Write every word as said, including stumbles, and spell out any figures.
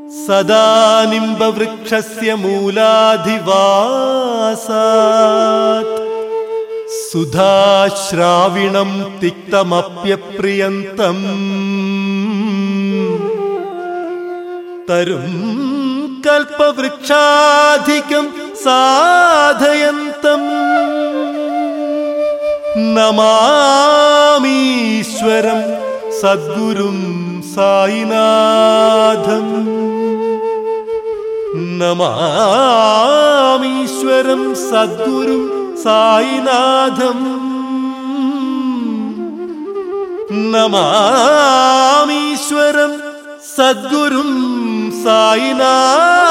സദാ നിംബവൃക്ഷസ്യ മൂലാധിവാസാത് സുധാശ്രാവിണം തിക്തമപ്യപ്രിയന്തം തരും കൽപവൃക്ഷാധികം സാധയന്തം നമാമീശ്വരം സദ്ഗുരും സായിനാഥം. നമാമീശ്വരം സദ്ഗുരും സായിനാഥം. നമാമീശ്വരം സദ്ഗുരും സായിനാഥം.